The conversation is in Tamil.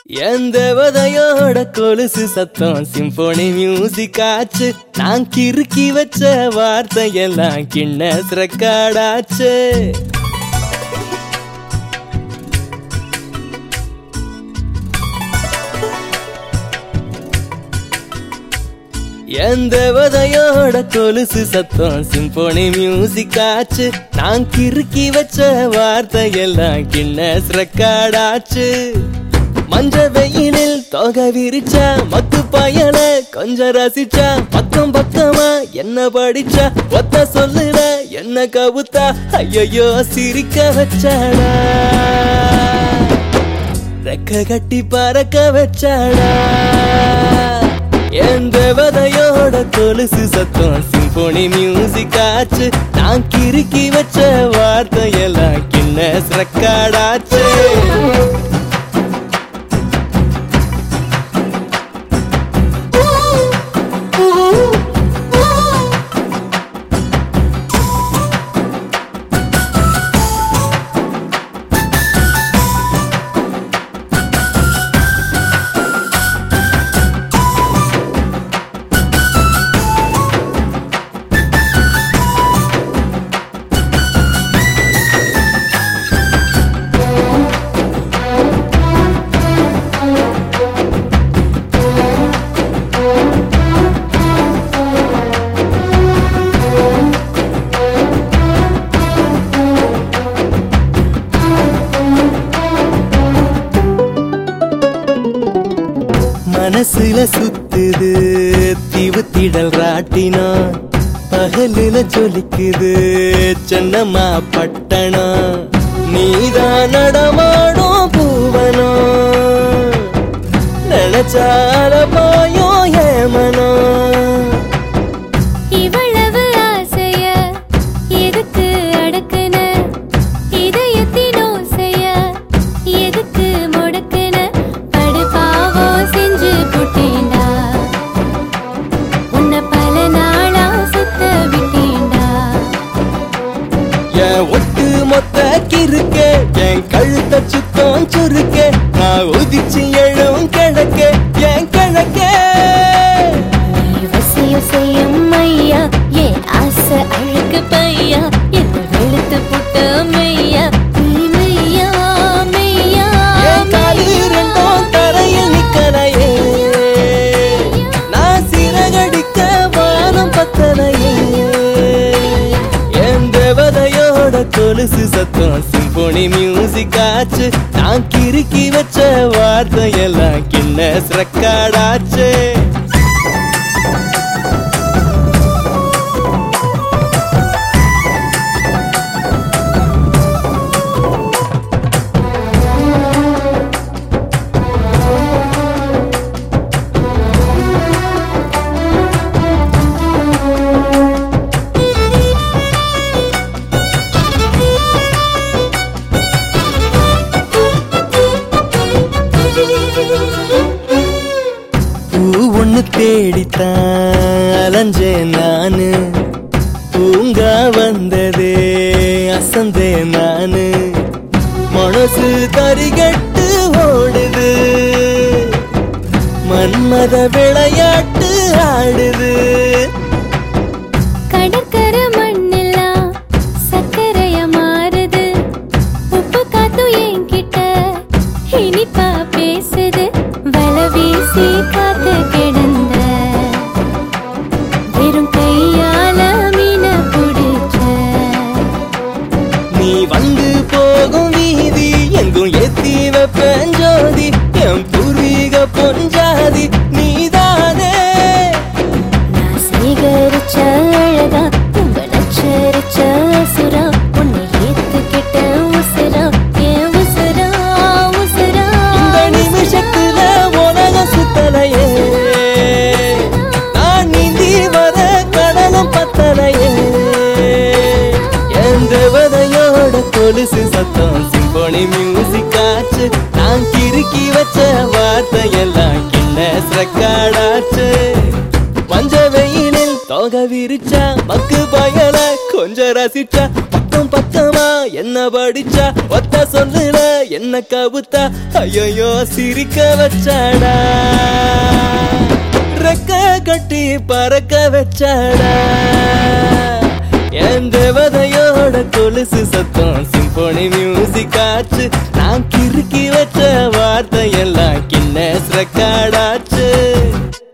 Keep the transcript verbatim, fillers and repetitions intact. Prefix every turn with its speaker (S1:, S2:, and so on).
S1: என் தேவதையோட கொலுசு சத்தம் சிம்போனி மியூசிக் ஆச்சு. நான் கிறுக்கி வச்ச வார்த்தையெல்லாம் கின்னஸ் ரெக்கார்டாச்சு. என் தேவதையோட கொலுசு சத்தம் சிம்போனி மியூசிக் ஆச்சு. நான் கிறுக்கி வச்ச வார்த்தையெல்லாம் கின்னஸ் ரெக்கார்டாச்சு. மஞ்ச வெயிலில் தொகை விரிச்சா மக்கு பயல கொஞ்சம் ரசிச்சா. பக்கம் பக்கமா என்ன படிச்சா ஒத்த சொல்லுற என்ன கவுத்தா. ஐயோ சிரிக்க வச்சாடா, ரெக்க கட்டி பறக்க வச்சாடா. என் தேவதையோட கொலுசு சத்தம் சிம்போனி மியூசிக் ஆச்சு. நான் கிறுக்கி வச்ச வார்த்தையெல்லாம் கின்னஸ் ரெக்கார்டாச்சு. மனசுல சுத்துது தீவுத்திடல் ராட்டினா. பகலுல ஜொலிக்குது சென்னம்மா பட்டணா. நீதான் நடமாடும் பூவனோ நினைச்சால பாயோ ஏமனோ.
S2: இவ்வளவு ஆசைய எதுக்கு அடக்குன, இதயத்தின் ஓசைய எதுக்கு முடக்குன. படுபாவோ செஞ்சு போட்டேண்டா, உன்னை பல நாளா சுத்த விட்டேண்டா.
S1: என் ஒட்டு மொத்த கிறுக்க என் கழுத்த சுத்தம் சுருக்க. நான் உதிச்சு எழும் கிழக்க என் கிழக்க.
S2: வசியம் செய்யும் ஐயா என் ஆசை அழுக்கு பையா. என்ன வெளுத்து போட்ட மெய்யா நீ மெய்யா மெய்யா.
S1: என் காலு ரெண்டும் தரையில் நிக்கலையே, நான் சிறகடிக்க வானம் பத்தலையே. என் தேவதையோட கொலுசு சத்தம் சிம்போனி மியூசிக் ஆச்சு. நான் கிறுக்கி வச்ச வார்த்தையெல்லாம் கின்னஸ் ரெக்கார்டாச்சு. பூ ஒண்ணு தேடித்தான் அலைஞ்சேன் நானு. பூங்கா வந்ததே அசந்தே நானு. மனசு தரிகட்டு ஓடுது, மன்மத விளையாட்டு ஆடுது.
S2: கடற்கரை மண்ணெல்லாம் சக்கரையா மாறுது. உப்பு காத்தும் என்கிட்ட இனிப்பா பேசுது. வலை வீசி காத்து கிடந்த வெறும் கையால மீன பிடிச்ச.
S1: நீ வந்து போகும் வீதி எங்கும் ஏத்தி வைப்பேன் ஜோதி. என் பூர்வீக பொஞ்சாதி நீதானே.
S2: நான் சேகரிச்ச அழகா உங்க நச்சரிச்ச சுரா. உன்னை ஏத்துக்கிட்ட உசுரா என் உசுரா உசுரா.
S1: இந்த நிமிஷத்துல உலகம் சுத்தலையே, நான் நீந்தி வர கடலும் பத்தலையே. என் தேவதையோட கொலுசு சத்தம் சிம்போனி மியூசிக் ஆச்சு. நான் கிறுக்கி வச்ச வார்த்தையெல்லாம் கின்னஸ் ரெக்கார்டாச்சு. மஞ்ச வெயிலில் தொகை விரிச்சா மக்கு பயல கொஞ்சம் ரசிச்சா. பக்கம் பக்கமா என்ன படிச்சா ஒத்த சொல்லுல என்ன கவுத்தா ஐயோ சிரிக்க வச்சாடா ரெக்க கட்டி பறக்க வச்சாடா என் தேவதையோட கொலுசு சத்தம் சிம்போனி மியூசிக் ஆச்சு நான் கிறுக்கி வச்ச வார்த்தை எல்லாம் கின்னஸ் ரெக்கார்டாச்சு